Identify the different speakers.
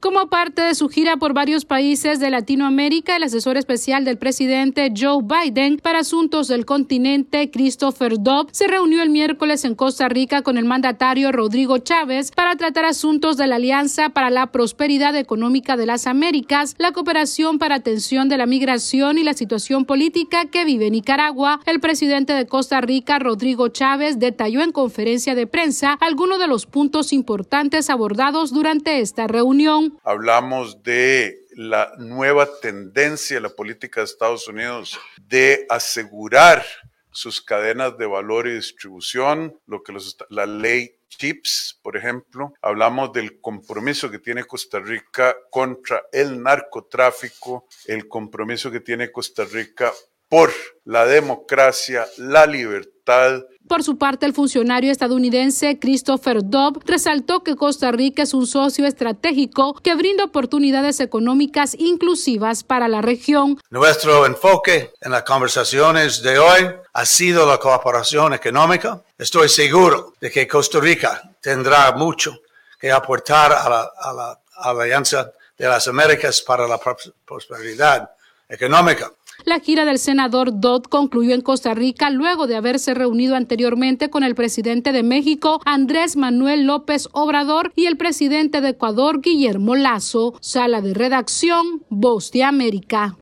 Speaker 1: Como parte de su gira por varios países de Latinoamérica, el asesor especial del presidente Joe Biden para asuntos del continente, Christopher Dobb, se reunió el miércoles en Costa Rica con el mandatario Rodrigo Chávez para tratar asuntos de la Alianza para la Prosperidad Económica de las Américas, la cooperación para atención de la migración y la situación política que vive Nicaragua. El presidente de Costa Rica, Rodrigo Chávez, detalló en conferencia de prensa algunos de los puntos importantes abordados durante esta reunión.
Speaker 2: Hablamos de la nueva tendencia de la política de Estados Unidos de asegurar sus cadenas de valor y distribución, lo que la ley CHIPS, por ejemplo. Hablamos del compromiso que tiene Costa Rica contra el narcotráfico, el compromiso que tiene Costa Rica por la democracia, la libertad.
Speaker 1: Por su parte, el funcionario estadounidense Christopher Dobb resaltó que Costa Rica es un socio estratégico que brinda oportunidades económicas inclusivas para la región.
Speaker 3: Nuestro enfoque en las conversaciones de hoy ha sido la cooperación económica. Estoy seguro de que Costa Rica tendrá mucho que aportar a la Alianza de las Américas para la prosperidad económica.
Speaker 1: La gira del senador Dodd concluyó en Costa Rica luego de haberse reunido anteriormente con el presidente de México, Andrés Manuel López Obrador, y el presidente de Ecuador, Guillermo Lasso. Sala de redacción, Voz de América.